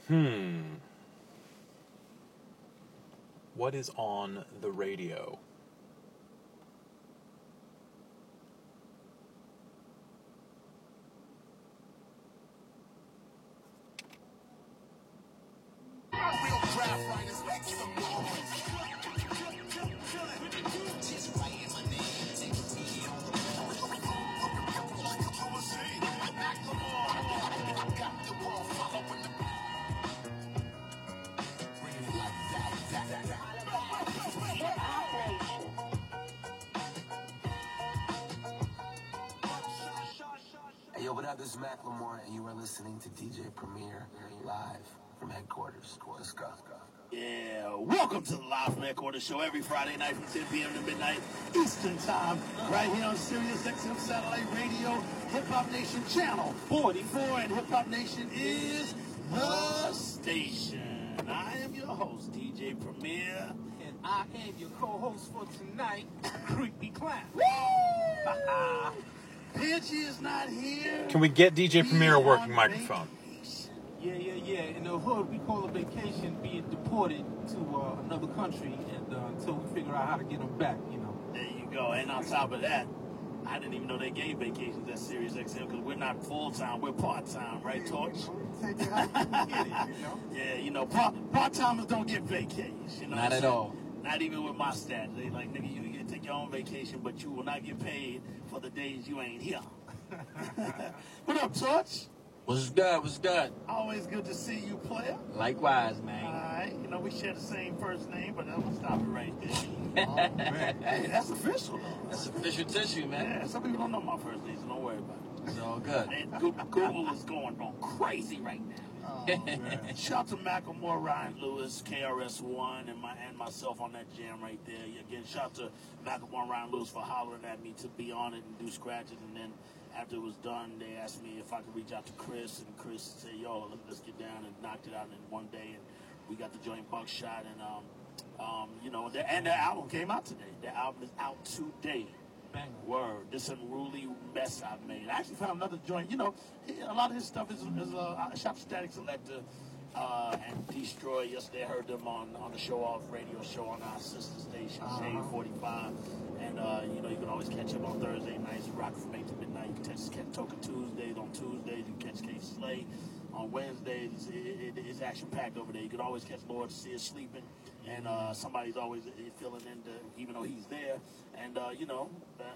What is on the radio? Hey, yo, what up? This is Macklemore, and you are listening to DJ Premier live from headquarters. Let's go. Yeah, welcome to the Live from Headquarters show every Friday night from 10 p.m. to midnight Eastern Time, right here on Sirius XM Satellite Radio, Hip Hop Nation Channel 44, and Hip Hop Nation is the station. I am your host, DJ Premier. And I am your co-host for tonight, Creepy Clown. Woo! Pinchy is not here. Can we get DJ Premier a working microphone? Yeah. In the hood, we call a vacation being deported to another country, and until we figure out how to get them back, you know. There you go. And on top of that, I didn't even know they gave vacations at Sirius XM because we're not full-time, we're part-time, right, Torch? Yeah, you know, part-timers don't get vacations, you know. Not at all. Not even with my stats. They like, nigga, you can take your own vacation, but you will not get paid for the days you ain't here. What up, Torch? What's good? Always good to see you, player. Likewise, man. All right. You know, we share the same first name, but I'm going to stop it right there. Oh, man. Hey, that's official, though. That's official tissue, man. Yeah, some people don't know my first name, so don't worry about it. It's all good. And Google is going on crazy right now. Oh, shout to Macklemore, Ryan Lewis, KRS-One, and myself on that jam right there. Again, shout to Macklemore and Ryan Lewis for hollering at me to be on it and do scratches. And then after it was done, they asked me if I could reach out to Chris. And Chris said, yo, let's get down, and knocked it out in one day. And we got the joint Buckshot. And, you know, and the album came out today. The album is out today. Bang. Word. This unruly mess I've made. I actually found another joint. You know, a lot of his stuff is Shop Static Selector and Destroy. Yesterday I heard them on the Show Off radio show on our sister station, Shade 45. And, you know, you can always catch him on Thursday nights, rock from 8 to midnight. You can catch Token Tuesdays on Tuesdays. You can catch K Slay on Wednesdays. It's action-packed over there. You can always catch Lord See Us Sleeping. And somebody's always filling in, even though he's there. And, you know,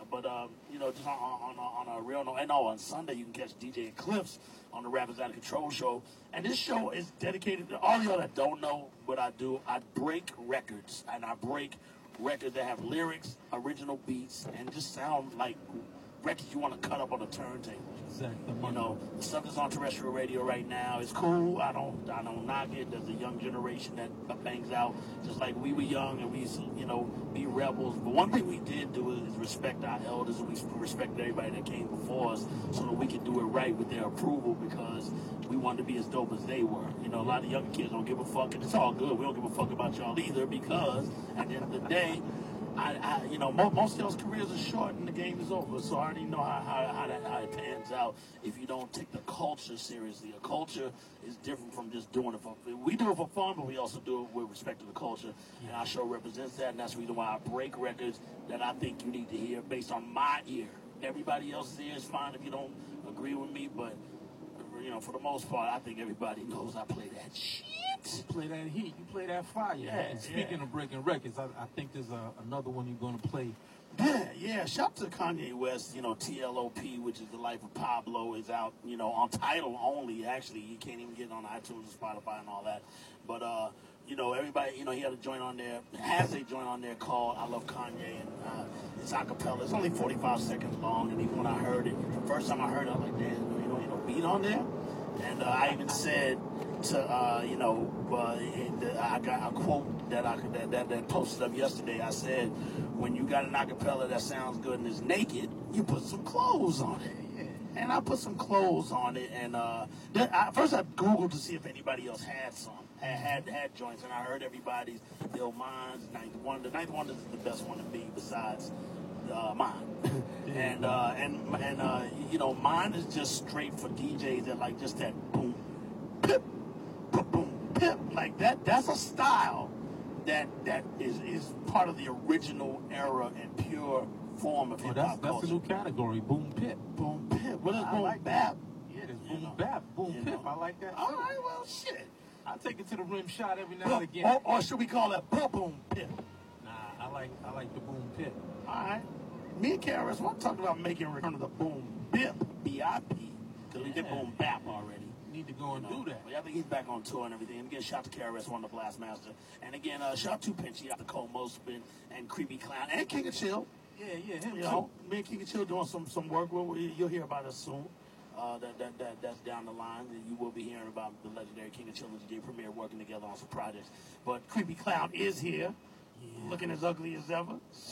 you know, just on a real note. And on Sunday, you can catch DJ Eclipse on the Rappers Out of Control show. And this show is dedicated to all y'all that don't know what I do. I break records. And I break records that have lyrics, original beats, and just sound like records you want to cut up on a turntable. Exactly. You know, the stuff that's on terrestrial radio right now is cool. I don't knock it. There's a young generation that bangs out just like we were young, and we used to, you know, be rebels. But one thing we did do is respect our elders, and we respect everybody that came before us, so that we could do it right with their approval, because we wanted to be as dope as they were. You know, a lot of young kids don't give a fuck, and it's all good. We don't give a fuck about y'all either, because at the end of the day, you know, most of y'all's careers are short and the game is over. So I already know how it pans out if you don't take the culture seriously. A culture is different from just doing it for fun. We do it for fun, but we also do it with respect to the culture. And our show represents that, and that's the reason why I break records that I think you need to hear based on my ear. Everybody else's ear is fine if you don't agree with me, but, you know, for the most part, I think everybody knows I play that shit. You play that heat. You play that fire. Yeah, And speaking of breaking records, I think there's another one you're going to play. Yeah. Shout to Kanye West. You know, TLOP, which is The Life of Pablo, is out, you know, on Tidal only. Actually, you can't even get it on iTunes and Spotify and all that. But, you know, everybody, you know, he had a joint on there, has a joint on there called I Love Kanye, and it's a cappella. It's only 45 seconds long, and even when I heard it, the first time I heard it, I was like, damn, you know, beat on there? And I even said to, you know, I got a quote that posted up yesterday. I said, when you got an acapella that sounds good and is naked, you put some clothes on it. And I put some clothes on it, and first I Googled to see if anybody else had some, had joints, and I heard everybody's, Mine's Ninth Wonder. Ninth Wonder is the best one to be besides mine. And you know, mine is just straight for DJs that like just that boom, pip, boom, pip, like that's a style that is part of the original era and pure form of hip hop culture. That's a new category, boom pip. Boom pip. What is boom like bap? Yeah, there's boom bap, boom pip. I like that. All right, well, shit. I take it to the rim shot every now and again. Or should we call that boom pip? Nah, I like the boom pip. All right. Me and KRS One talked about making a return to the boom bip, B-I-P, because we did boom bap already. Need to go and do that. But I think he's back on tour and everything. And again, shout out to KRS One, the Blastmaster. And again, shout out to Pinchy, out to Cole Mospin, and Creepy Clown, and King of Chill. Yeah, him You too. know, me and King of Chill doing some work. You'll hear about us soon. That's down the line. You will be hearing about the legendary King of Chill and DJ Premier working together on some projects. But Creepy Clown is here, looking as ugly as ever.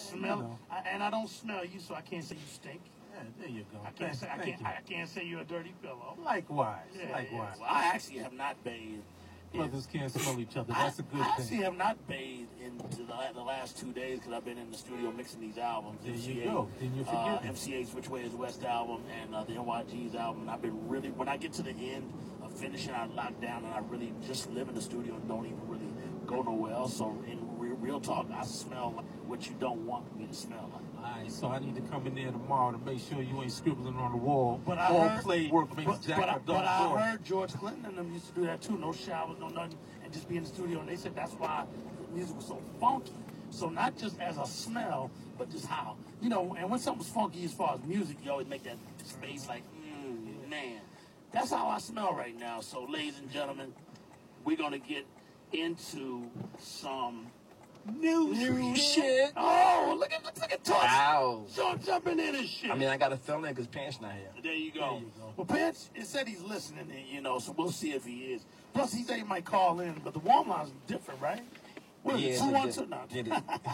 And I don't smell you, so I can't say you stink. Yeah, there you go. I can't say you're a dirty pillow. Likewise. Well, I actually have not bathed. Brothers can't smell each other. That's a good I actually thing. have not bathed in the last 2 days because I've been in the studio mixing these albums. There you go. Then you forget it. MCA's Which Way Is West album and the NYG's album. And I've been really, when I get to the end of finishing, I lock down and I really just live in the studio and don't even really go nowhere else. So in real talk, I smell like what you don't want me to smell like. Alright, so I need to come in there tomorrow to make sure you ain't scribbling on the wall. But I all heard, play work makes Jack a but I door. heard George Clinton and them used to do that too. No showers, no nothing, and just be in the studio. And they said that's why the music was so funky. So not just as a smell, but just how. You know, and when something's funky as far as music, you always make that space like, man. That's how I smell right now. So ladies and gentlemen, we're going to get into some New shit. Oh, look at Torch. Ow. Sean jumping in and shit. I mean, I got to fill in because Pants not here. There you go. Well, Pants, it said he's listening, you know, so we'll see if he is. Plus, he said he might call in, but the warm line's different, right? What is it, 212? No. Get it.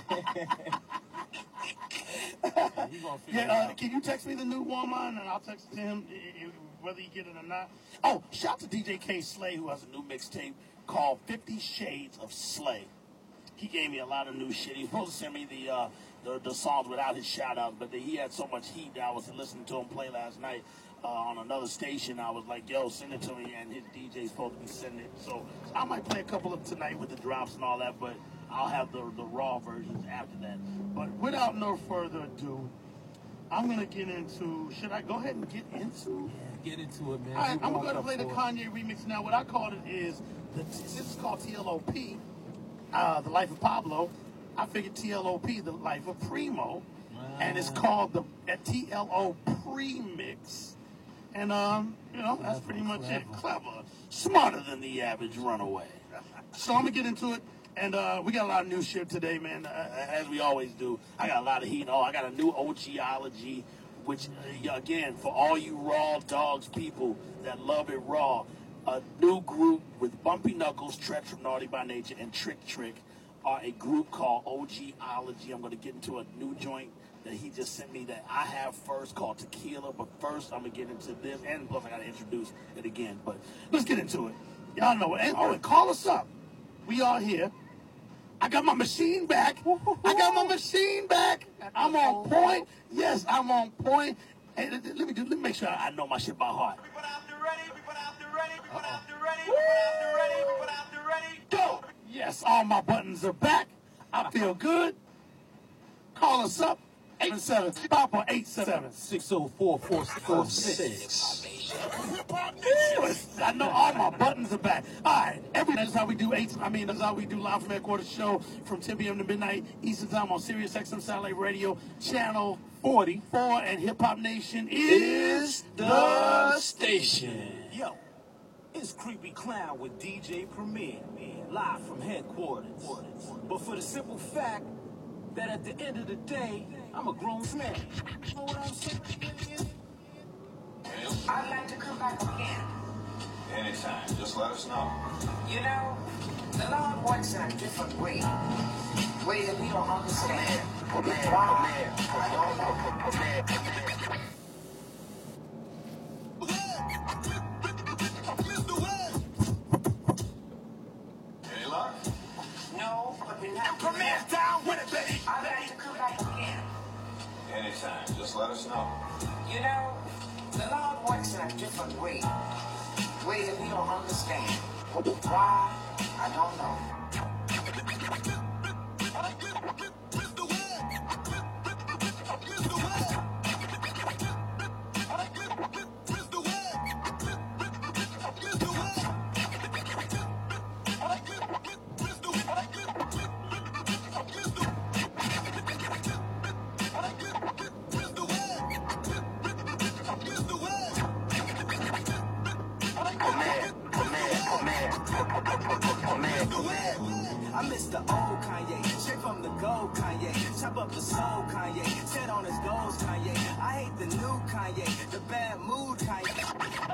Can you text me the new warm line, and I'll text it to him whether you get it or not? Oh, shout out to DJ K Slay, who has a new mixtape called 50 Shades of Slay. He gave me a lot of new shit. He was supposed to send me the songs without his shout-outs, but he had so much heat that I was listening to him play last night on another station. I was like, yo, send it to me, and his DJ's supposed to be sending it. So I might play a couple of tonight with the drops and all that, but I'll have the raw versions after that. But without no further ado, I'm going to get into, should I go ahead and get into? Yeah, get into it, man. All right, I'm going to play the Kanye remix now. What I called it is, this is called TLOP. The Life of Pablo. I figured TLOP, The Life of Primo, and it's called the TLO Premix. And you know, that's pretty much it. Clever, smarter than the average runaway. So I'm gonna get into it, and we got a lot of new shit today, man. As we always do. I got a lot of heat. Oh, I got a new OGology, which again, for all you Raw Dogs people that love it raw. A new group with Bumpy Knuckles, Treach from Naughty by Nature, and Trick are a group called OGology. I'm going to get into a new joint that he just sent me that I have first called Tequila. But first, I'm going to get into this. And plus, I got to introduce it again. But let's get into it. Y'all know it. And call us up. We are here. I got my machine back. I'm on point. Yes, I'm on point. Hey, let me make sure I know my shit by heart. Go! Yes, all my buttons are back. I feel good. Call us up. 877-604-4646. I know all my buttons are back. All right, that's how we do that's how we do Live from Headquarters show from 10 p.m. to midnight Eastern Time on Sirius XM Satellite Radio, Channel 44, and Hip Hop Nation is the station. Yo, it's Creepy Clown with DJ Premier, live from headquarters. But for the simple fact that at the end of the day, I'm a grown man. You know what I'm saying? I'd like to come back again. Anytime, just let us know. You know, the Lord works in a different way that we don't understand. Any luck? No, but we're not. Premier's down with it, baby. I'd like to come back again. Anytime, just let us know. You know, the Lord works in a different way that we don't understand. Why? I don't know. I miss the old Kanye, straight from the gold Kanye. Chop up the soul Kanye, set on his goals Kanye. I hate the new Kanye, the bad mood Kanye.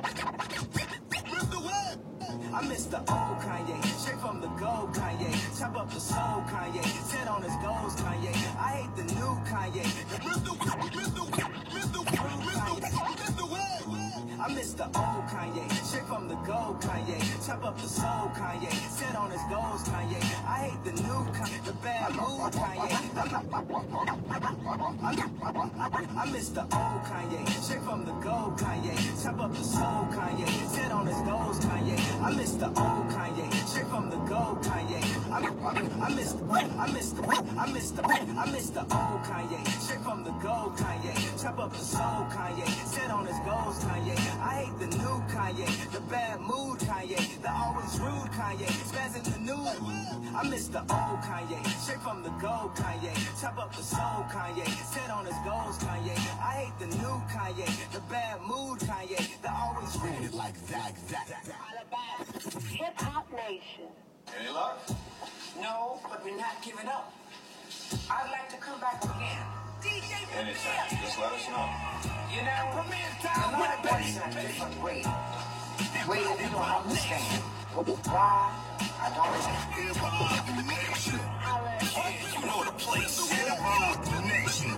I miss the old Kanye, straight from the gold Kanye. Chop up the soul Kanye, set on his goals Kanye. I hate the new Kanye, the I miss the old Kanye, straight from the gold Kanye. Chop up the soul Kanye, set on his goals Kanye. I hate the new Kanye, the bad mood Kanye. I miss the old Kanye, straight from the gold Kanye. Chop up the soul Kanye, set on his goals Kanye. I miss the old Kanye, straight from the gold Kanye. I miss the old Kanye, straight from the gold Kanye. Chop up the soul Kanye, set on his goals Kanye. I hate the new Kanye, the bad mood Kanye, the always rude Kanye, spazzing the news. I miss the old Kanye, straight from the gold Kanye. Chop up the soul Kanye, set on his goals Kanye. I hate the new Kanye, the bad mood Kanye, the always rude like that. Hip Hop Nation. Any luck? No, but we're not giving up. I'd like to come back again. DJ Anytime. Just let us know. You know, the Lord works in a different way. Way that you don't understand. Why? I don't know. Hip Hop Nation. You know the place. Hip Hop Nation.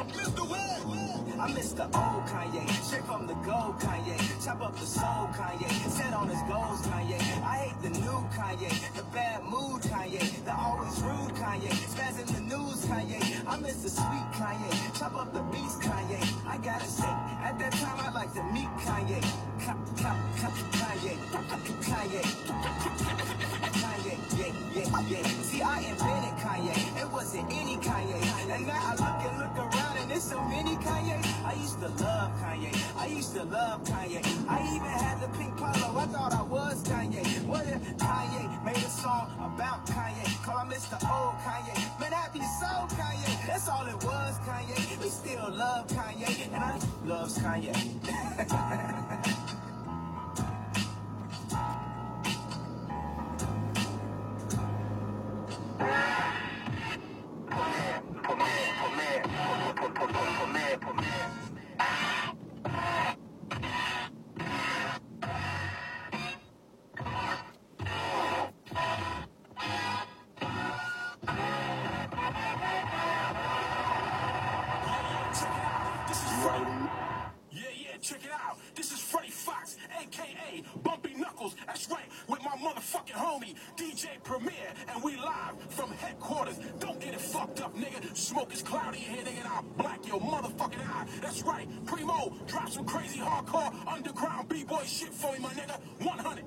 I miss the old Kanye, straight from the gold Kanye. Chop up the soul Kanye, set on his goals Kanye. I hate the new Kanye, the bad mood Kanye, the always rude Kanye, spazzing the news Kanye. I miss the sweet Kanye, chop up the beats Kanye. I gotta say, at that time I like to meet Kanye. Kanye. Yeah. See, I invented Kanye. It wasn't any Kanye. And now I look around and there's so many Kanye. I used to love Kanye. I even had the pink polo. I thought I was Kanye. What if Kanye made a song about Kanye? Call I miss the old Kanye. Man, happy soul Kanye. That's all it was, Kanye. We still love Kanye. And I loves Kanye. Check it out. This is Freddie Fox, a.k.a. Bumpy Knuckles. That's right, with my motherfucking homie, DJ Premier, and we live from headquarters. Don't get it fucked up, nigga. Smoke is cloudy in here, nigga, and I'll black your motherfucking eye. That's right, Primo, drop some crazy hardcore underground b-boy shit for me, my nigga. 100.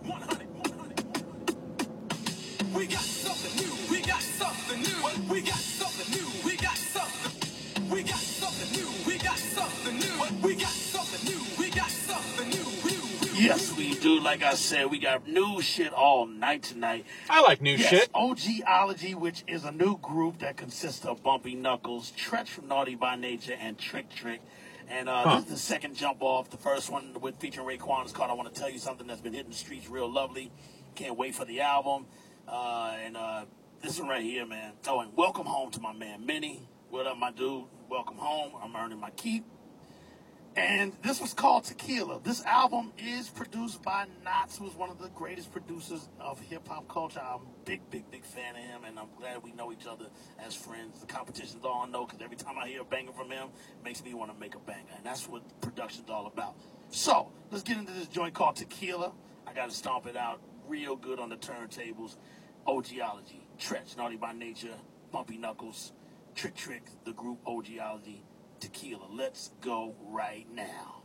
We got something new. We got something new. We got something new. We got something. We got something new. We got something new. We got something new. We got something new. Yes, we do. Like I said, we got new shit all night tonight. I like new shit. OGology, which is a new group that consists of Bumpy Knuckles, Tretch from Naughty by Nature, and Trick. And this is the second jump off. The first one with featuring Raekwon is called I Want to Tell You Something, that's been hitting the streets real lovely. Can't wait for the album. This one right here, man. Oh, and welcome home to my man, Minnie. What up, my dude? Welcome home. I'm earning my keep. And this was called Tequila. This album is produced by Knots, who's one of the greatest producers of hip-hop culture. I'm a big fan of him, and I'm glad we know each other as friends. The competition's all I know, because every time I hear a banger from him, it makes me want to make a banger. And that's what production's all about. So, let's get into this joint called Tequila. I got to stomp it out real good on the turntables. OGology, Tretch, Naughty by Nature, Bumpy Knuckles, Trick, the group OGology, Tequila. Let's go right now.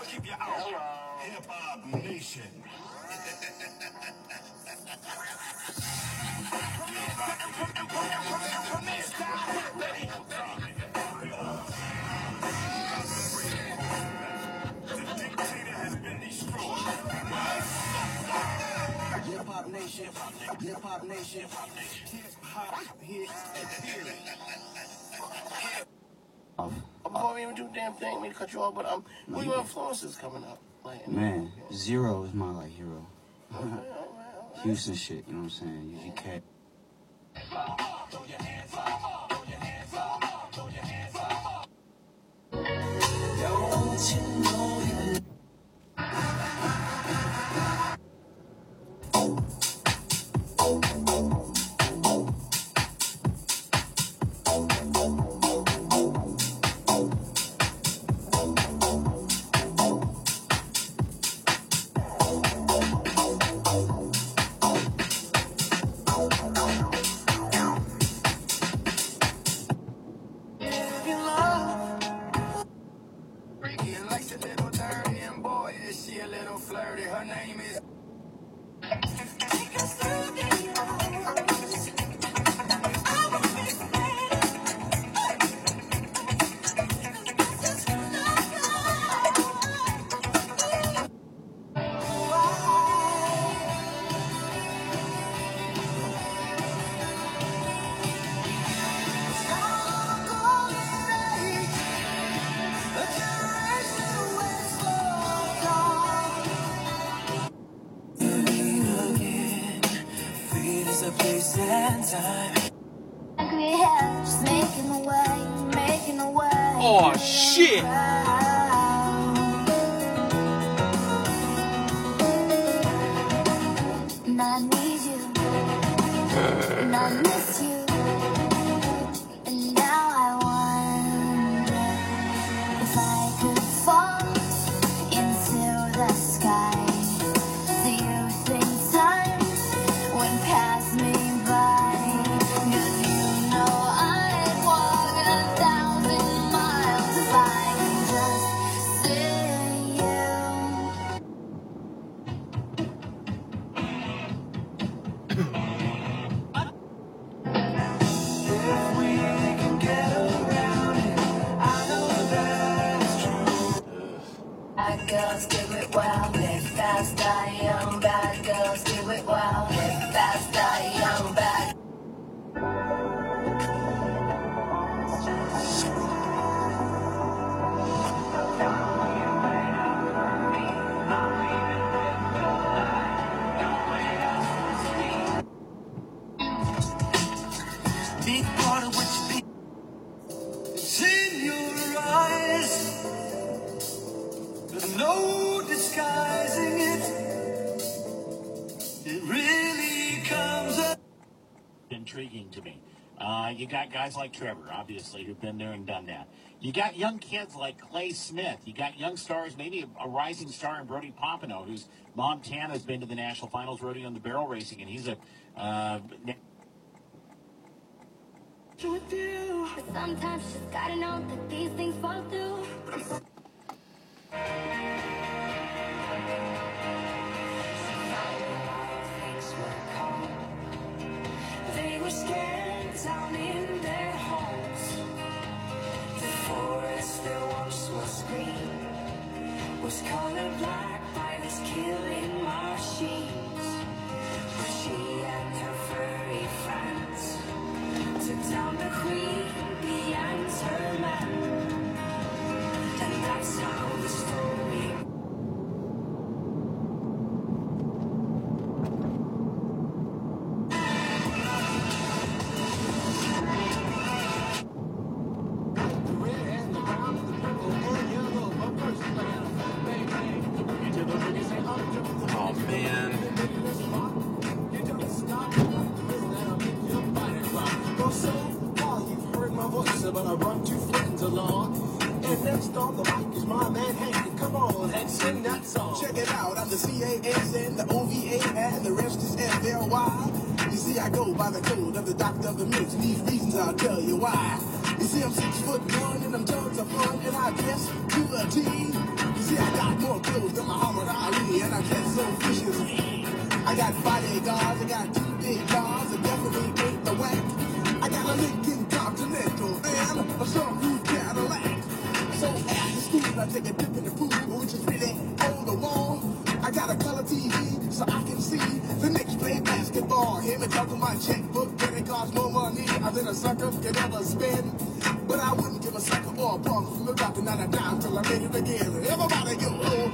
I keep you out. Hip Hop Nation. The dictator has been destroyed. Hip Hop Nation. Hip Hop Nation. Hip Hop Hit. Before we even do the damn thing, I mean to cut you off, but who your influences coming up? Like, Man, Zero is my like hero. Houston shit, you know what I'm saying? UGK. Don't you know you Oh, shit! And I need you, and I miss you, and now I wonder if I could fall into the sky. Do you think time went past me by? 'Cause you know I'd walk 1,000 miles if I could just see you. if we can get around it, I know that's true. Bad girls do it well, live fast, die young. Bad girls do it well, live fast, die young. Bad. Big part of what you be. It's in your eyes. There's no disguising it. It really comes up. Intriguing to me. You got guys like Trevor, obviously, who've been there and done that. You got young kids like Clay Smith. You got young stars, maybe a rising star in Brody Pompano, who's Montana's been to the national finals rodeo in the barrel racing, and he's a With you. But sometimes you just gotta know that these things fall through. They were scared down in their homes. The forest that once was green was colored black by these killing machines. But she and her furry friends took down the queen beyond her man. And that's how the story. Oh, man. But I run two friends along. And next on the mic is my man Hank. Come on and sing that song. Check it out, I'm the CASN, the OVA, and the rest is FLY. You see, I go by the code of the doctor of the mix. These reasons I'll tell you why. You see, I'm 6'1" and I'm tons of fun, and I dress to a T. You see, I got more kills than Muhammad Ali, and I get so vicious. I got bodyguards, I got 2 big cars, I definitely ain't the whack. I got a Lincoln Continental and a sunroof Cadillac. So after school, I take a dip in the pool, which is really on the wall. I got a color TV so I can see the Knicks play basketball. Him and talk to my checkbook, and it costs more money than a sucker could ever spend. But I wouldn't give a sucker or a punk from the dropping out of dime till I made it again. Everybody go, oh,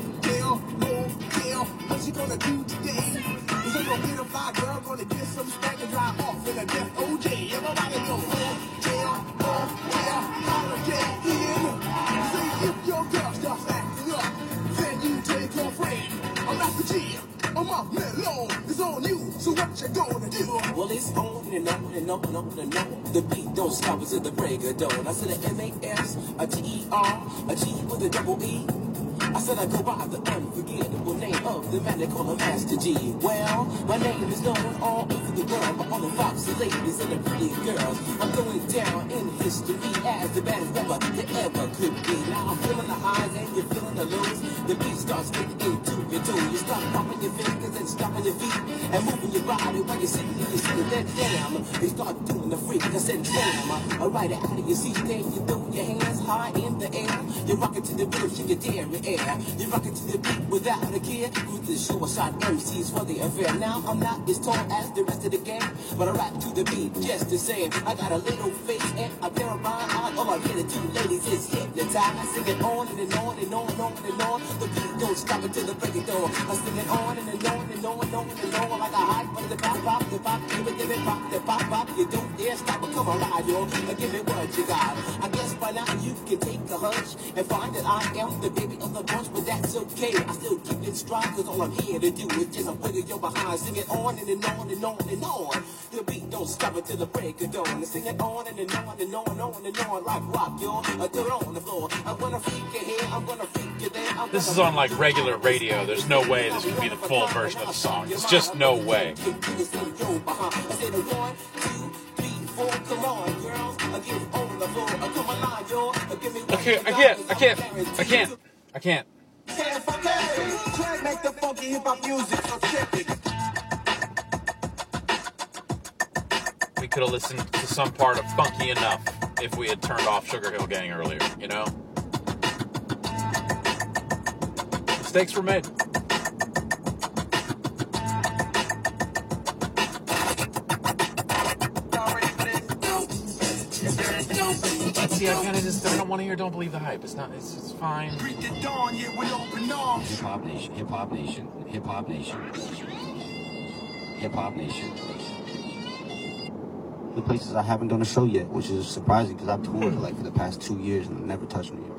Gail, what you gonna do today? Is you gonna get a fly girl, gonna get some spank and drive off in a death OJ? Everybody go, oh, Gail, holiday in. Say if your girl starts acting up, then you take her friend. I'm not the G, I'm up mellow, it's on you, so what you gonna do? Well, it's on and on and on and on and on. The beat don't stop until the break of dawn. I said a M-A-S, a T-E-R, a G with a double E. I said I go by the unforgettable name of the man they call a Master G. Well, my name is known all over the world by all the foxy ladies and the pretty girls. I'm going down in history as the baddest rapper that ever could be. Now I'm feeling the highs and you're feeling the lows. The beat starts getting into your toe. You start popping your fingers and stomping your feet and moving your body while you're sitting there. Damn, they start doing the freak. I said, damn, right out of your seat. Then you throw your hands high in the air. You're rocking to the beat, shake your dairy air. You're rocking to the beat without a care. With the short shot MCs for the affair. Now I'm not as tall as the rest of the gang, but I rap to the beat just the same. I got a little face and a pair of rhyme eyes. All I'm here to do, ladies, is hypnotize. I sing it on and on and on and on and on. The beat don't stop until the break of dawn. I sing it on and on and on and on and on. Like a hot butter, the pop, give it, pop, the pop. You don't dare stop, but come on, yo. Give me what you got. I guess by now you can take a hunch and find that I am the baby of the bunch, but that's okay. I still keep it strong, cause all I'm here to do is just wiggle your behind. Sing it on and on and on and on. The beat don't stop until the break of dawn. Sing it on and on and on and on and on. Like rock, yo. Do it on the floor. I'm gonna freak you here, I'm gonna freak you there. This is on like regular radio. There's no way this could be the full version of the song. It's just no way. Okay, I can't. Make the funky hip hop music. We could have listened to some part of Funky Enough if we had turned off Sugar Hill Gang earlier, you know? Mistakes were made. See, I don't want to hear Don't Believe the Hype. It's fine. Hip Hop Nation, Hip Hop Nation, Hip Hop Nation, Hip Hop Nation. The places I haven't done a show yet, which is surprising because I've toured like for the past 2 years and I've never touched New York.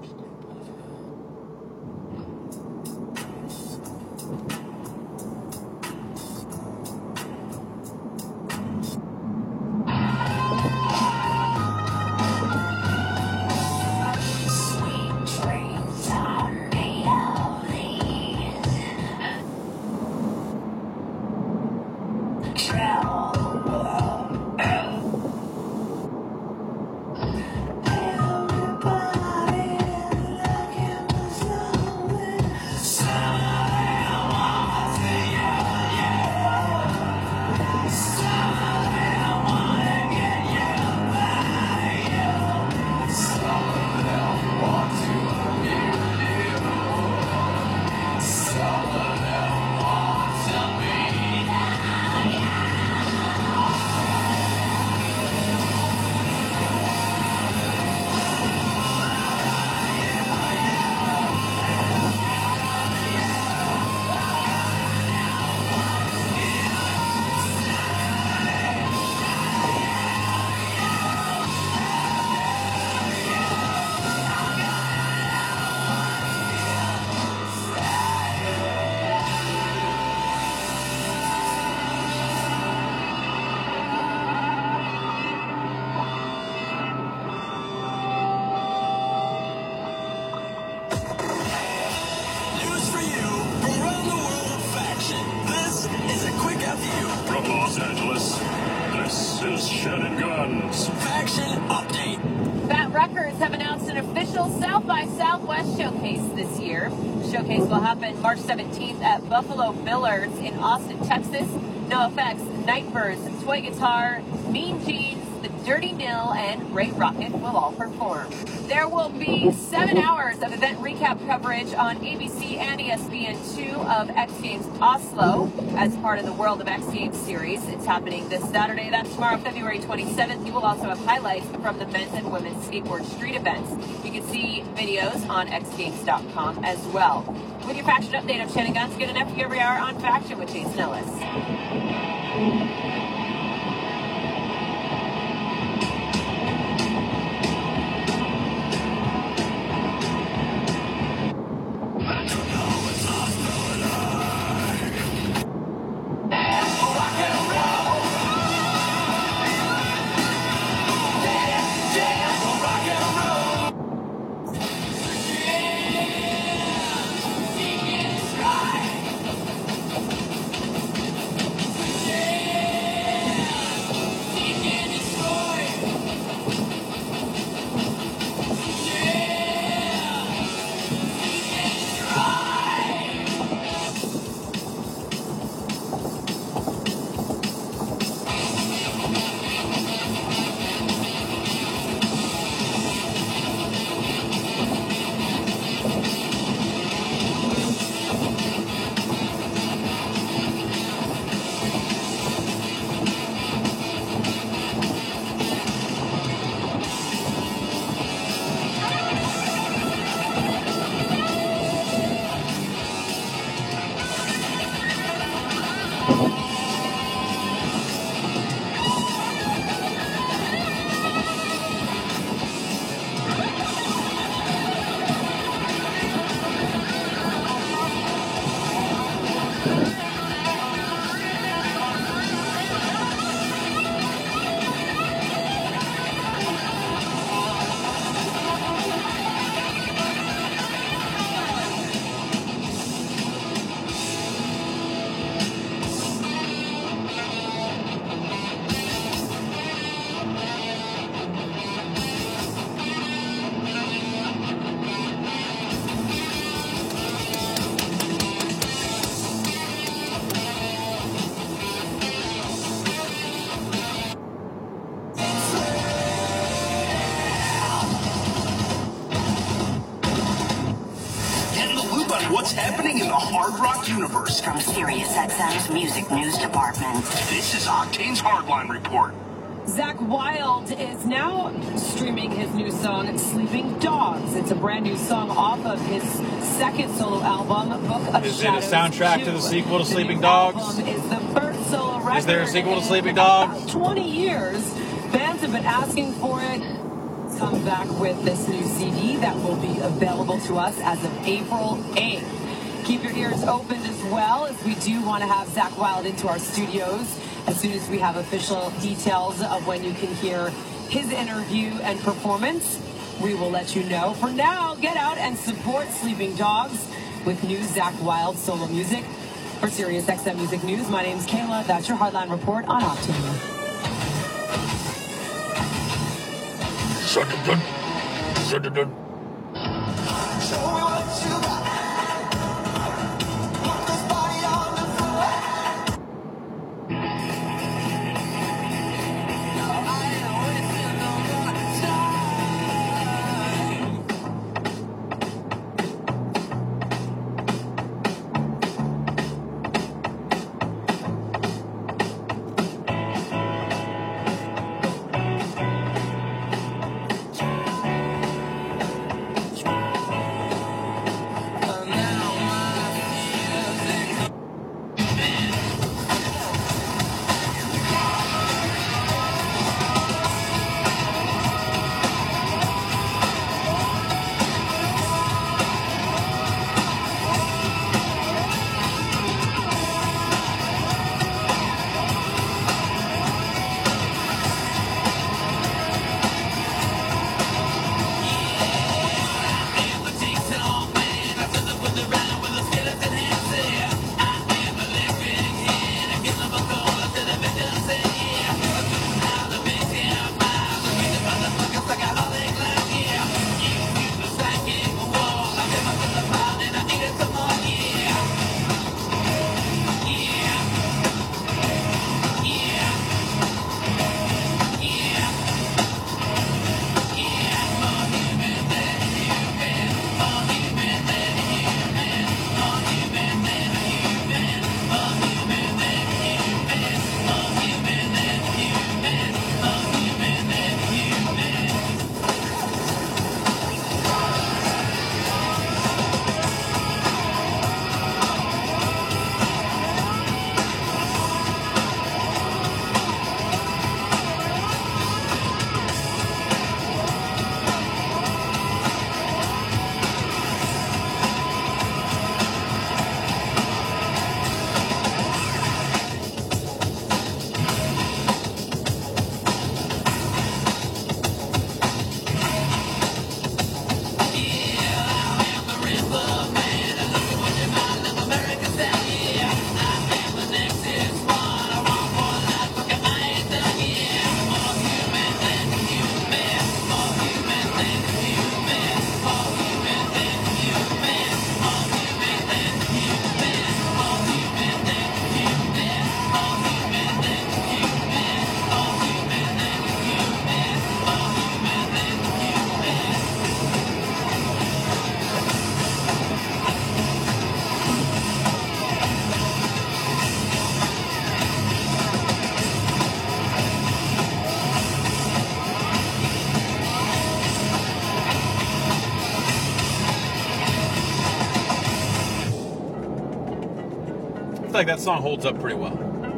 showcase will happen March 17th at Buffalo Billards in Austin, Texas. NoFX, Nightbirds, Toy Guitar, Mean Jeans, The Dirty Nil, and Ray Rocket will all perform. There will be 7 hours of event recap coverage on ABC and ESPN2 of X Games Oslo as part of the World of X Games series. It's happening this Saturday. That's tomorrow, February 27th. You will also have highlights from the men's and women's skateboard street events. You can see videos on xgames.com as well. With your fashion update, I'm Shannon Guns. Get an F every hour on Faction with Jason Ellis. What's happening in the Hard Rock universe? From SiriusXM's Music News Department. This is Octane's Hardline Report. Zach Wilde is now streaming his new song, Sleeping Dogs. It's a brand new song off of his second solo album, Book of Is Shadows it a soundtrack 2. to the sequel to The Sleeping new Dogs? album is the first solo record. Is there a sequel to in Sleeping Dogs? About 20 years. Fans have been asking for it. Come back with this new CD that will be available to us as of April 8th. Keep your ears open as well, as we do want to have Zach Wilde into our studios as soon as we have official details of when you can hear his interview and performance. We will let you know. For now, get out and support Sleeping Dogs with new Zach Wilde solo music. For SiriusXM Music News, my name's Kayla. That's your Hardline Report on Octane. Show me what you got. Put this body on the floor. No, I ain't wasting no more feel like that song holds up pretty well.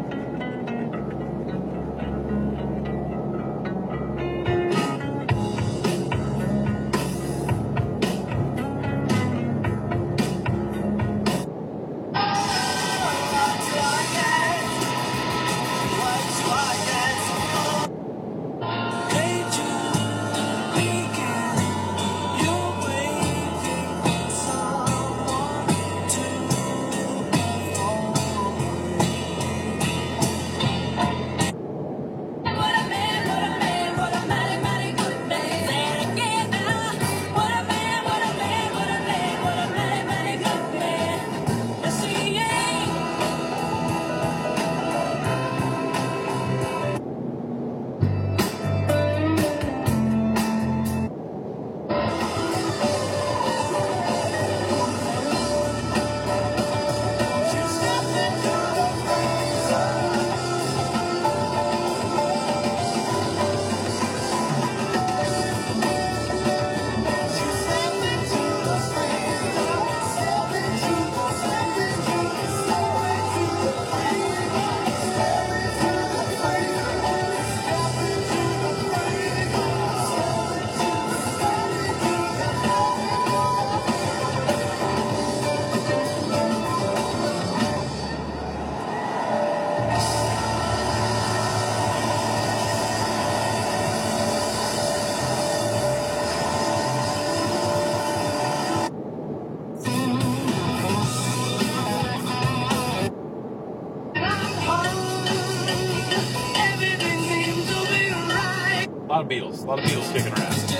A lot of Beatles kicking her ass.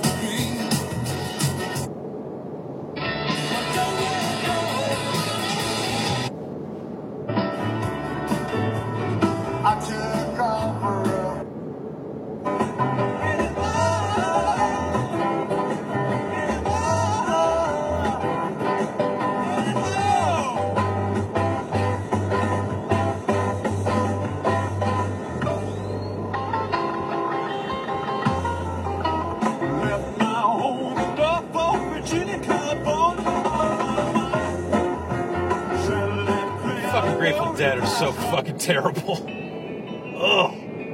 Grateful Dead are so fucking terrible. Ugh.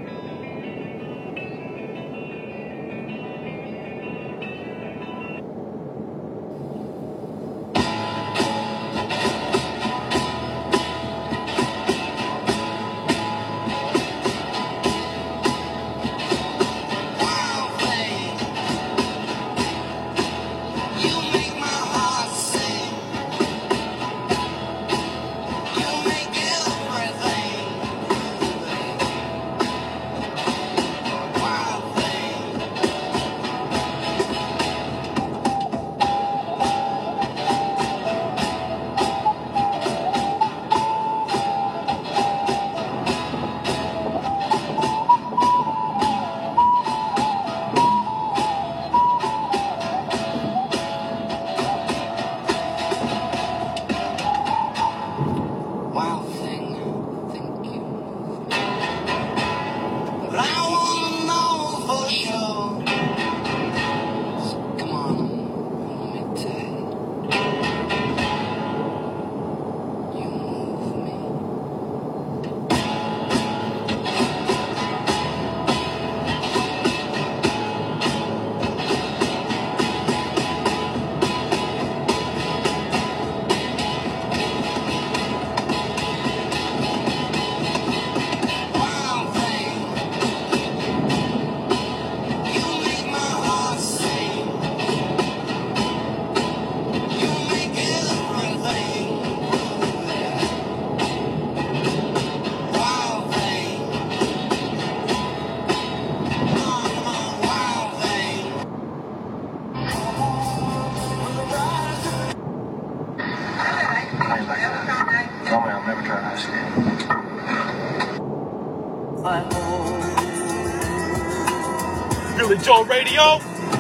Billy Joel Radio.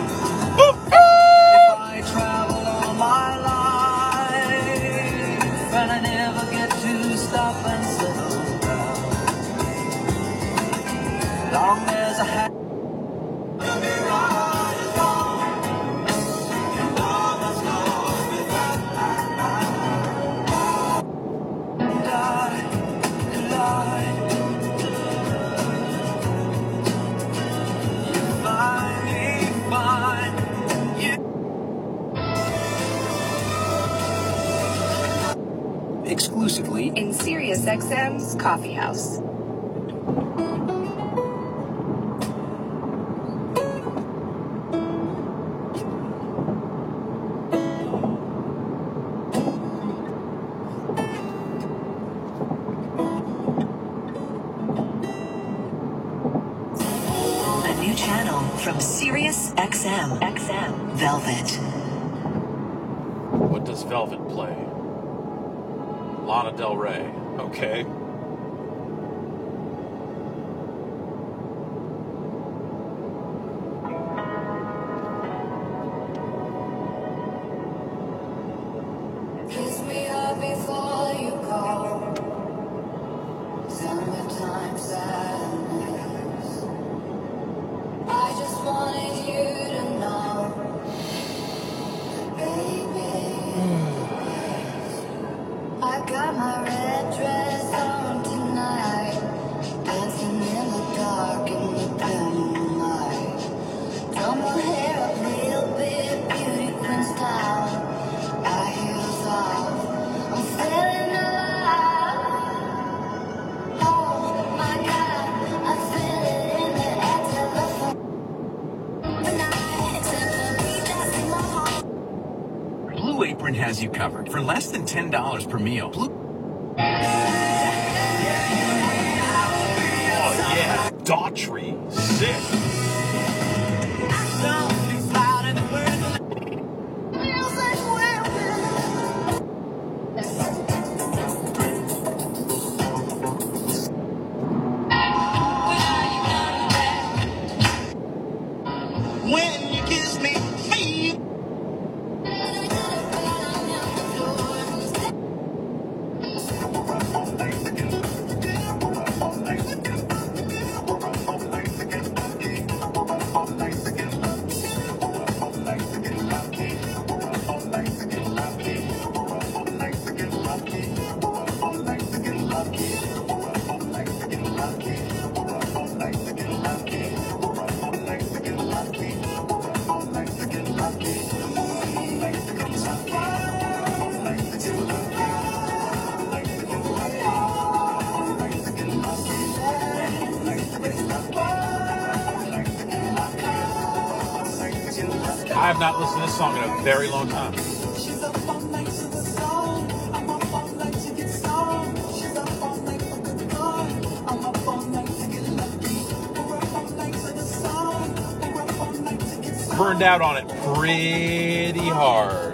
If I travel all my life and I never get to stop and settle down, long as I have die. exclusively in SiriusXM's Coffee House. A new channel from SiriusXM. Velvet. What does Velvet play? Lana Del Rey. Okay. Kiss me up before you go. Summertime sadness. I just wanted you to know, baby. I got my red dress on tonight, dancing in the dark in the dim moonlight. Done my hair up a little bit, beauty queen style. I heels off, I'm feeling alive. Oh my God, I feel it in the air till the phone. The night, till the beat that's in my heart. Blue Apron has you covered for less than $10 per meal. Oh yeah, Daughtry. Sick. When you kiss me, feel. I have not listened to this song in a very long time. Burned out on it pretty hard.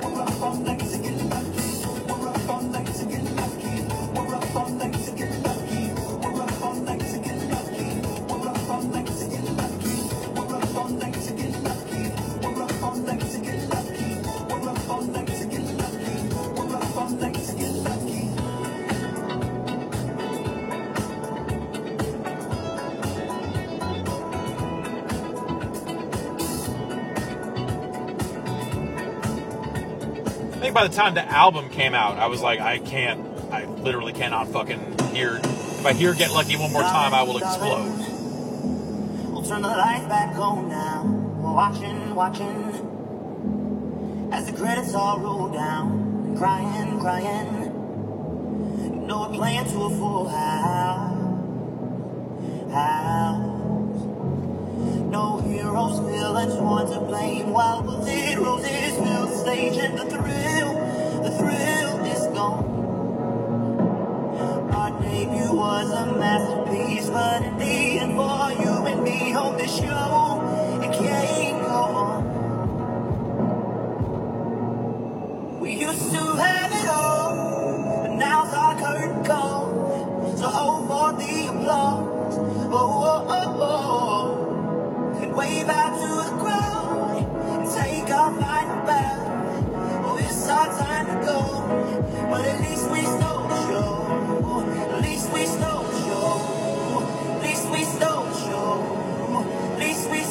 I think by the time the album came out, I was like, I literally cannot fucking hear. If I hear Get Lucky one more time, I will explode. We'll turn the lights back on now. We're watching, as the credits all roll down. Crying. You know we're playing to a full house. No heroes, villains, one to blame. While the roses fill the stage and the thrill is gone. Our debut was a masterpiece, but in the end, for you and me on this show, it can't go on. We used to have it all, but now's our curtain call. So hold for the applause. And wave out to the crowd and take our final bow. Oh, it's our time to go, but at least we stole the show. At least we stole the show. At least we stole the show. At least we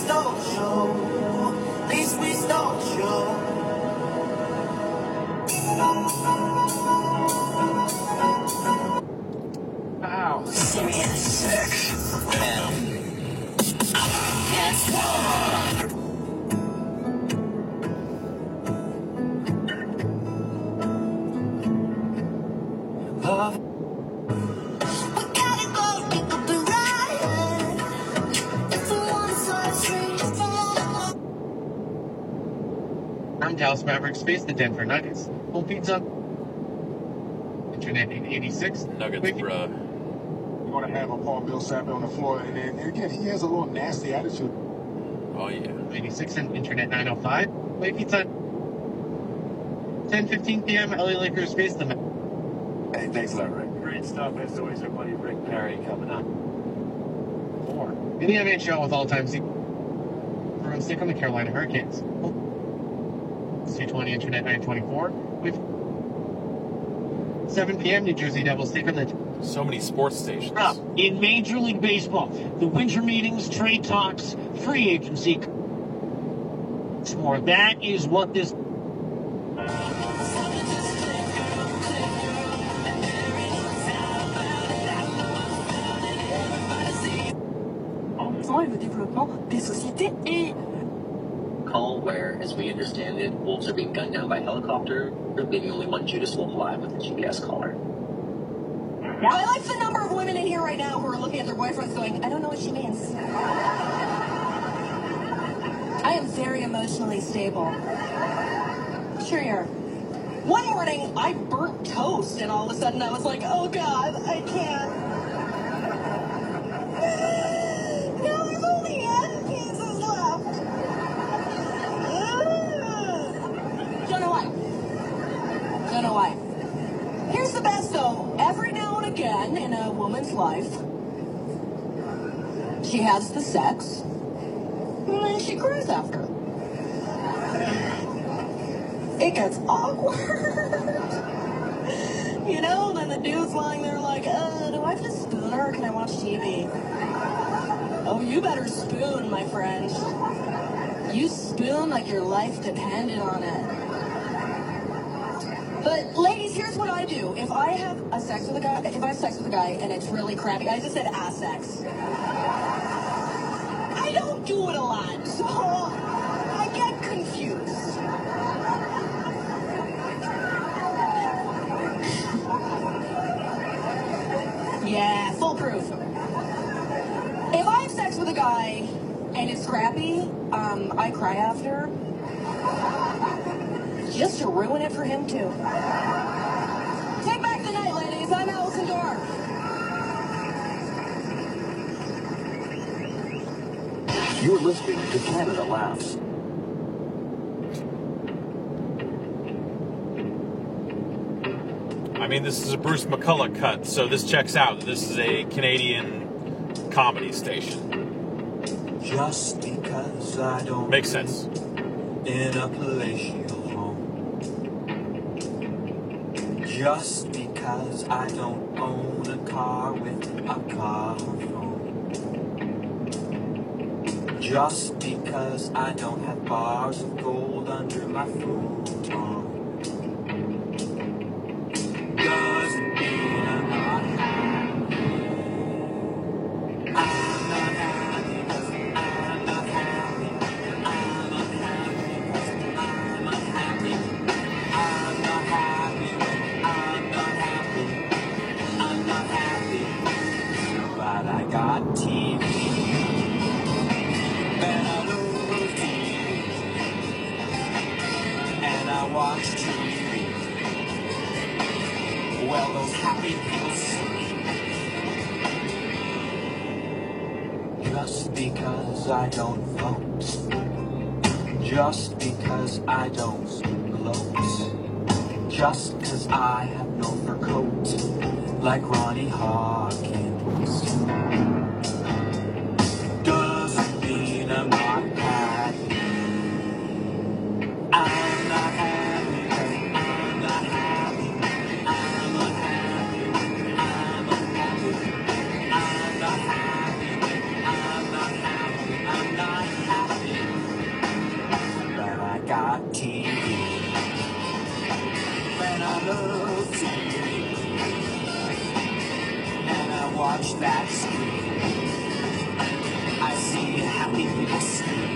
love. I'm Dallas Mavericks face the Denver Nuggets. Full pizza. Internet 86. Nuggets, bruh. We're going to have a Paul Millsap on the floor, and then again, he has a little nasty attitude. Oh, yeah. 86 and Internet 905. Wait, pizza. 10:15 p.m. LA Lakers face the Mavs. Hey, thanks a lot, Rick. Great stuff as always, our buddy Rick Perry coming up. More. In the NHL with all-time Bruins take on the Carolina Hurricanes. 220 Internet 924. With 7 p.m. New Jersey Devils take on the... So many sports stations. In Major League Baseball, the winter meetings, trade talks, free agency. More. That is what this... Et le développement des sociétés et... Call where, as we understand it, wolves are being gunned down by helicopter, leaving only one Judas wolf alive with a GPS collar. Now, I like the number of women in here right now who are looking at their boyfriends going, I don't know what she means. I am very emotionally stable. Sure you are. One morning, I burnt toast, and all of a sudden I was like, oh God, I can't. Now there's only 10 pieces left. Don't know why. Don't know why. Here's the best though. Every now and again in a woman's life, she has the sex, and then she cries after. It gets awkward. You know, then the dude's lying there like, do I have to spoon her or can I watch TV? Oh, you better spoon, my friend. You spoon like your life depended on it. But ladies, here's what I do. If I have sex with a guy and it's really crappy, I just said sex. I don't do it a lot, so I get confused. Yeah, foolproof. If I have sex with a guy and it's crappy, I cry after. Just to ruin it for him, too. Take back the night, ladies. I'm Allison Dorr. You're listening to Canada Laughs. I mean, this is a Bruce McCulloch cut, so this checks out. This is a Canadian comedy station. Just because I don't Makes sense. in a palatial home. Just because I don't own a car with a car phone. Just because I don't have bars of gold under my futon. Doesn't mean I'm not happy. I'm not happy 'cause I'm not happy. I'm unhappy 'cause I'm unhappy. I'm not happy when I'm not happy. I'm not happy. But I got TV. And I love TV. And I watch TV. Well, those happy people sleep. Just because I don't vote. Just because I don't gloat. Just because I have no fur coat. Like Ronnie Hawkins. Doesn't mean I'm not happy. I'm not happy 'cause I'm not happy. I'm unhappy. I'm unhappy. I'm not happy. I'm not happy. I'm not happy. But I got TV. And I love TV. And I watch that screen. I see happy people scream.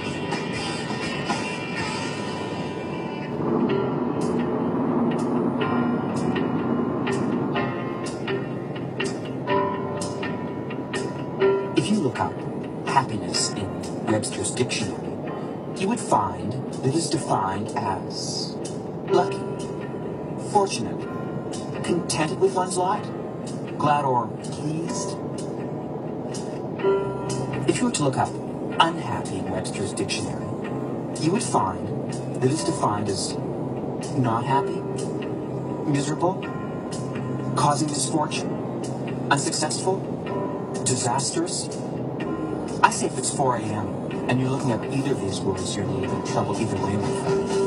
look up happiness in Webster's dictionary, you would find that it is defined as lucky, fortunate, contented with one's lot, glad or pleased. If you were to look up unhappy in Webster's dictionary, you would find that it's defined as not happy, miserable, causing misfortune, unsuccessful, disastrous. I say if it's 4 a.m. and you're looking up either of these words, you're in even trouble either way, my friend.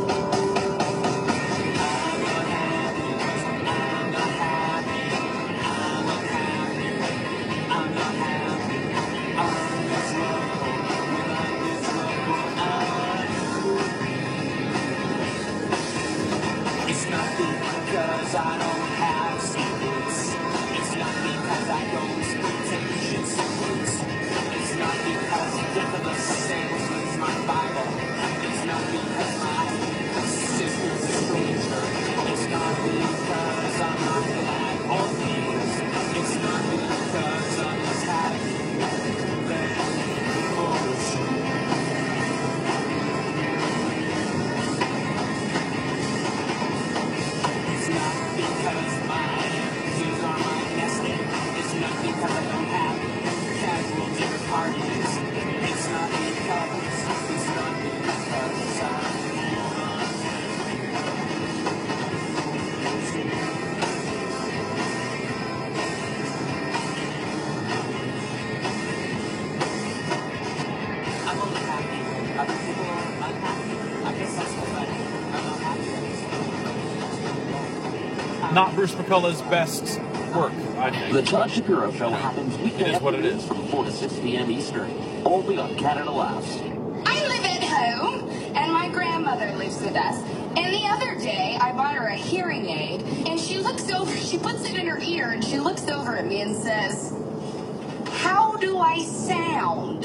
Not Bruce McCullough's best work, I think. The John Shapiro Show happens weekday It is what it is. from 4 to 6 p.m. Eastern, only on Canada Laughs. I live at home, and my grandmother lives with us. And the other day, I bought her a hearing aid, and she looks over, she puts it in her ear, and she looks over at me and says, "How do I sound?"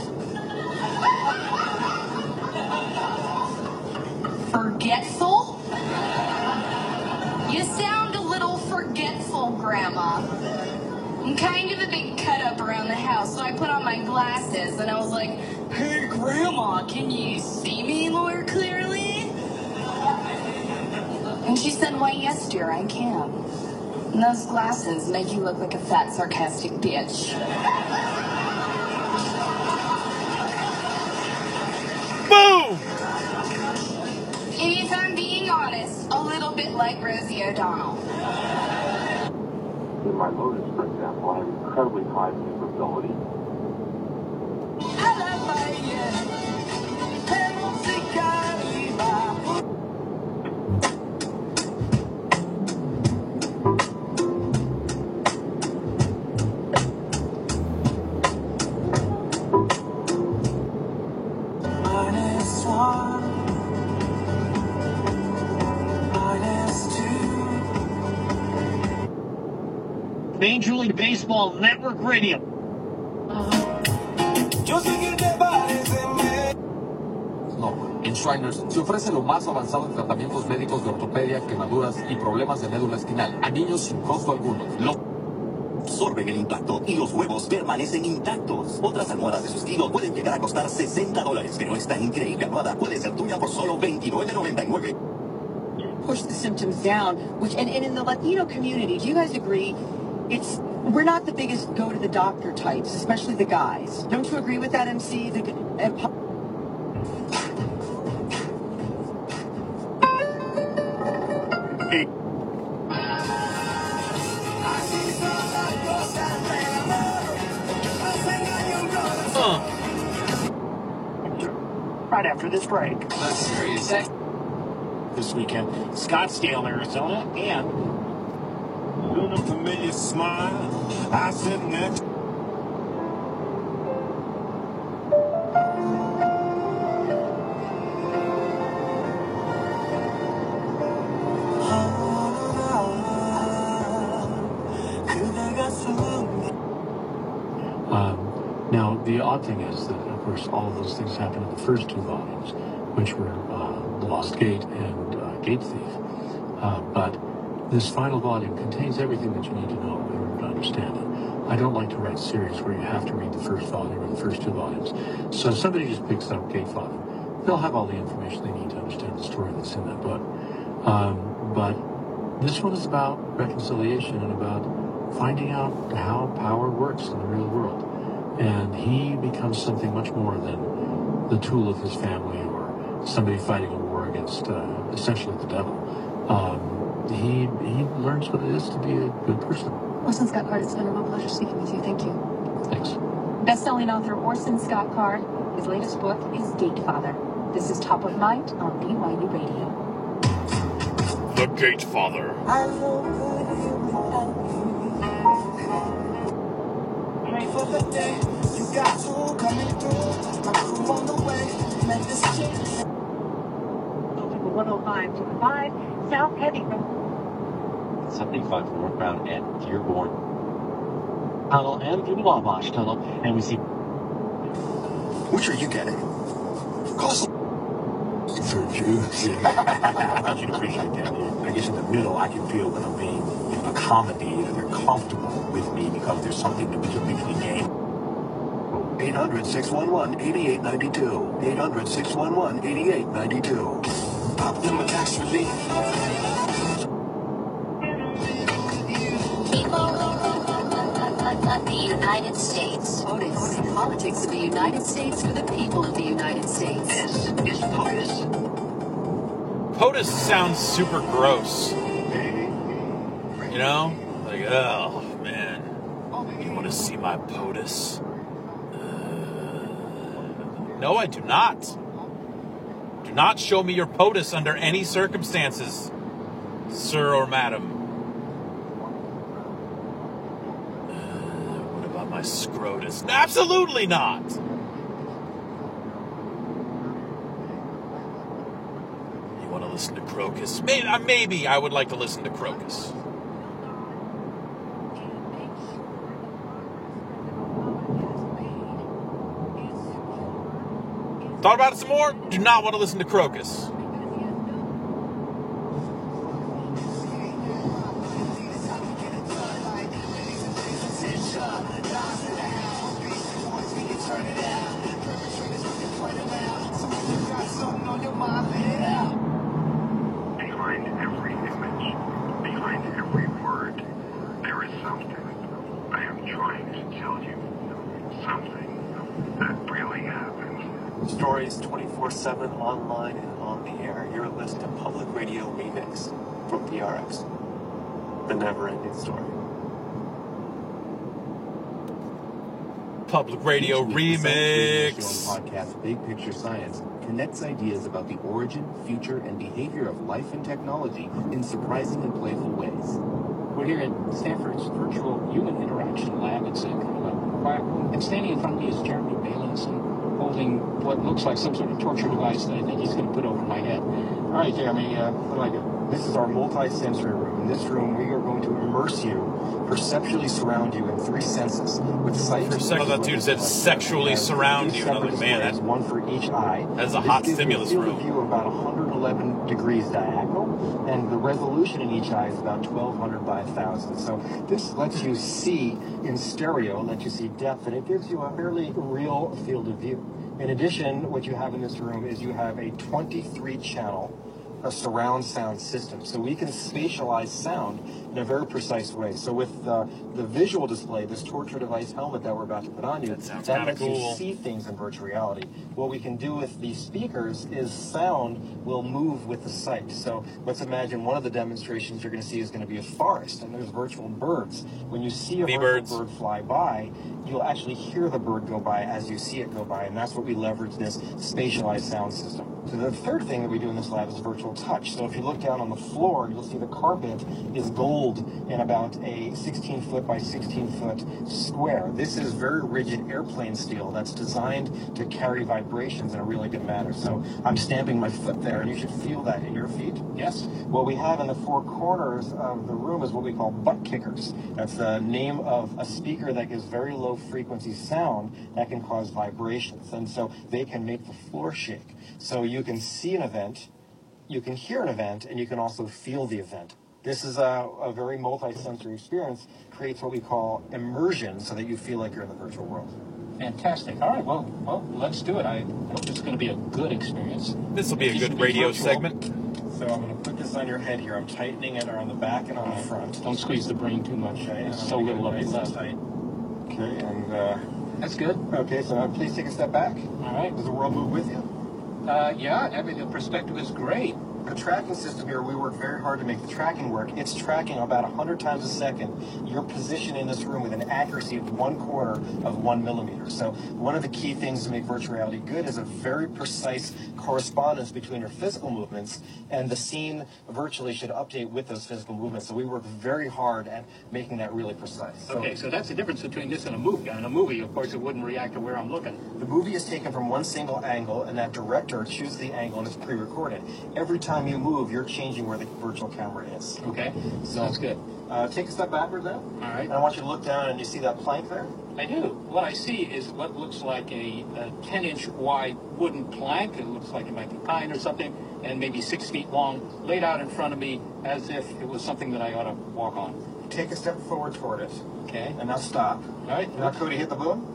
Forgetful? You sound a little forgetful, Grandma. I'm kind of a big cut-up around the house, so I put on my glasses, and I was like, "Hey, Grandma, can you see me more clearly?" And she said, "Why, yes, dear, I can. And those glasses make you look like a fat, sarcastic bitch." Boom! And if I'm being honest, a little bit like Rosie O'Donnell. In my Lotus, for example, I have incredibly high maneuverability. Major League Baseball Network Radio. No, en Shriners se ofrece lo más avanzado en tratamientos médicos de ortopedia, quemaduras y problemas de médula espinal a niños sin costo alguno. Absorben el impacto y los huevos permanecen intactos. Otras almohadas de su estilo pueden llegar a costar $60, pero esta increíble almohada puede ser tuya por solo $29.99. Push the symptoms down, which and in the Latino community, do you guys agree? We're not the biggest go to the doctor types, especially the guys. Don't you agree with that, MC? Right after this break. This weekend, Scottsdale, Arizona, and Luna familiar smile. I sit next. Now, the odd thing is that, of course, all of those things happened in the first two volumes, which were The Lost Gate and Gate Thief. But This final volume contains everything that you need to know in order to understand it. I don't like to write series where you have to read the first volume or the first two volumes. So if somebody just picks up Gatefather, they'll have all the information they need to understand the story that's in that book. But this one is about reconciliation and about finding out how power works in the real world. And he becomes something much more than the tool of his family or somebody fighting a war against essentially the devil. He learns what it is to be a good person. Orson Scott Card, it's been a real pleasure speaking with you. Thank you. Thanks. Best-selling author Orson Scott Card. His latest book is Gatefather. This is Top of Mind on BYU Radio. The Gatefather. Pray for the day you got to coming through. My crew on the way, make this change. 105.5 South Heavy Road. 75 northbound at Dearborn Tunnel and through the Wabash Tunnel, and we see. Which are you getting? Close. For you. I thought you'd appreciate that. I guess in the middle, I can feel that I'm being accommodated and they're comfortable with me because there's something that we can mutually gain. 800-611-8892. 800-611-8892. Pop them a tax relief. The United States. POTUS. Politics of the United States for the people of the United States. This is POTUS. POTUS sounds super gross. You know? Like, oh, man. You want to see my POTUS? No, I do not. Do not show me your POTUS under any circumstances, sir or madam. What about my scrotus? Absolutely not. You want to listen to Crocus? Maybe I would like to listen to Crocus. Thought about it some more? Do not want to listen to Crocus. Behind every image, behind every word, there is something. I am trying to tell you something that really happened. Stories 24/7 online and on the air. You're listening to Public Radio Remix from PRX. The never-ending story. Public Radio Remix. Podcast Big Picture Science connects ideas about the origin, future, and behavior of life and technology in surprising and playful ways. We're here at Stanford's Virtual Human Interaction Lab. It's a kind of a quiet room. And standing in front of me is Jeremy Bailenson, holding what looks like some sort of torture device that I think he's going to put over my head. All right, Jeremy, what do I do? This is our multi-sensory room. In this room, we are going to immerse you, perceptually surround you in three senses with sight. For a second, that dude said sexually surround you. And I'm like, man, that's one for each eye. That's a hot stimulus room. This gives you a view of about 111 degrees diagonal, and the resolution in each eye is about 1200 by 1000. So this lets you see in stereo, lets you see depth, and it gives you a fairly real field of view. In addition, what you have in this room is you have a 23-channel a surround sound system. So we can spatialize sound in a very precise way. So with the visual display, this torture device helmet that we're about to put on you, that lets you see things in virtual reality. What we can do with the speakers is sound will move with the sight. So let's imagine one of the demonstrations you're going to see is going to be a forest, and there's virtual birds. When you see a virtual bird fly by, you'll actually hear the bird go by as you see it go by, and that's what we leverage this spatialized sound system. So the third thing that we do in this lab is virtual touch. So if you look down on the floor, you'll see the carpet is gold in about a 16-foot by 16-foot square. This is very rigid airplane steel that's designed to carry vibrations in a really good manner. So I'm stamping my foot there, and you should feel that in your feet. Yes. What we have in the four corners of the room is what we call butt kickers. That's the name of a speaker that gives very low frequency sound that can cause vibrations. And so they can make the floor shake. So you can see an event, you can hear an event, and you can also feel the event This is a very multi-sensory experience, creates what we call immersion so that you feel like you're in the virtual world. Fantastic. All right, well, let's do it. I hope it's going to be a good experience. This will be a good radio segment. So I'm going to put this on your head here. I'm tightening it around the back and on the front. Don't squeeze the brain too much. Okay, It's so little of it left. Tight. Okay, and that's good. Okay, so please take a step back. All right. Does the world move with you? Yeah, I mean, the perspective is great. The tracking system here, we work very hard to make the tracking work. It's tracking about 100 times a second your position in this room with an accuracy of 1/4 of 1 millimeter. So one of the key things to make virtual reality good is a very precise correspondence between your physical movements, and the scene virtually should update with those physical movements. So we work very hard at making that really precise. Okay, so that's the difference between this and a movie. In a movie, of course, it wouldn't react to where I'm looking. The movie is taken from one single angle, and that director chooses the angle, and it's pre-recorded. Every time you move, you're changing where the virtual camera is. Okay, sounds good. Take a step backward now. All right. And I want you to look down, and you see that plank there? I do. What I see is what looks like a 10-inch wide wooden plank. It looks like it might be pine or something, and maybe 6 feet long, laid out in front of me as if it was something that I ought to walk on. Take a step forward toward it. Okay. And now stop. All right. Now, Cody, hit the boom.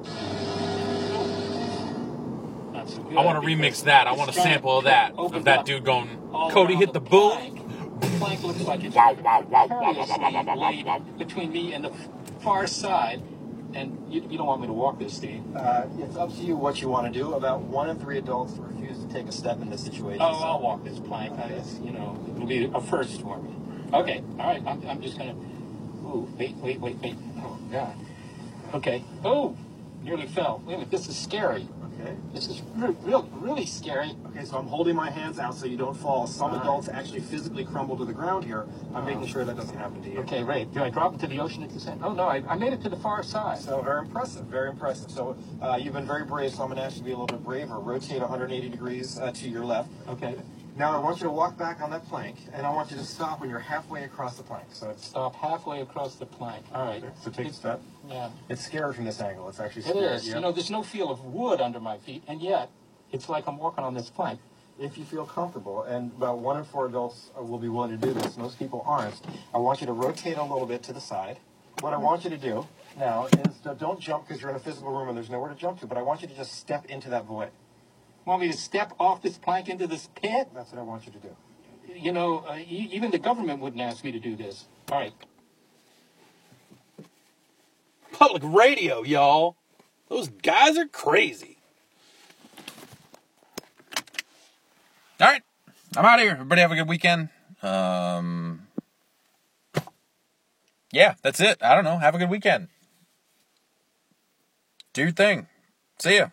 Not so good. I want to remix that. I want a sample of that. Of that dude going, Cody hit the boom. The plank looks like it's wow, laid between me and the far side. And you don't want me to walk this, Steve? It's up to you what you want to do. About 1 in 3 adults refuse to take a step in this situation. Oh, I'll walk this plank. It'll be a first for me. Okay, all right. I'm just going to... Ooh, wait. Oh, God. Okay. Oh, nearly fell. Wait a minute, this is scary. Okay. This is really scary. Okay, so I'm holding my hands out so you don't fall. Some adults actually physically crumble to the ground here. I'm making sure that doesn't happen to you. Okay, right. Do I drop into the ocean at this end? Oh, no, I made it to the far side. So very impressive, very impressive. So you've been very brave, so I'm going to ask you to be a little bit braver. Rotate 180 degrees to your left. Okay. Now I want you to walk back on that plank, and I want you to stop when you're halfway across the plank. So it's Stop halfway across the plank. All right. So take a step. Yeah. It's scary from this angle. It's actually It scary. is. Yep. You know, there's no feel of wood under my feet, and yet it's like I'm walking on this plank. If you feel comfortable, and about 1 in 4 adults will be willing to do this, most people aren't, I want you to rotate a little bit to the side. What I want you to do now is don't jump because you're in a physical room and there's nowhere to jump to, but I want you to just step into that void. Want me to step off this plank into this pit? That's what I want you to do. You know, even the government wouldn't ask me to do this. All right. Public radio, y'all. Those guys are crazy. All right. I'm out of here. Everybody have a good weekend. Yeah, that's it. I don't know. Have a good weekend. Do your thing. See ya.